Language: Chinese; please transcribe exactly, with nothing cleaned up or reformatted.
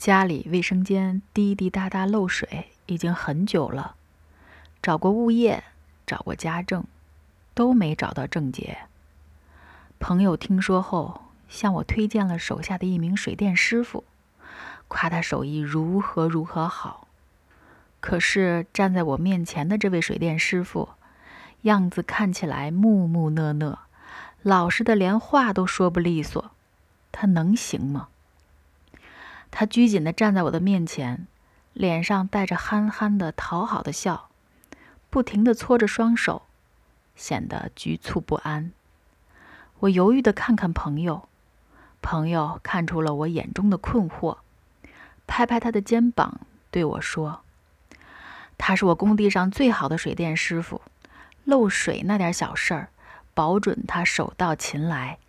家里卫生间滴滴答答漏水已经很久了，找过物业，找过家政，都没找到症结。朋友听说后，向我推荐了手下的一名水电师傅，夸他手艺如何如何好。可是站在我面前的这位水电师傅，样子看起来木木讷讷，老实的连话都说不利索，他能行吗？他拘谨地站在我的面前，脸上带着憨憨的讨好的笑，不停地搓着双手，显得局促不安。我犹豫地看看朋友，朋友看出了我眼中的困惑，拍拍他的肩膀对我说：他是我工地上最好的水电师傅，漏水那点小事儿，保准他手到擒来。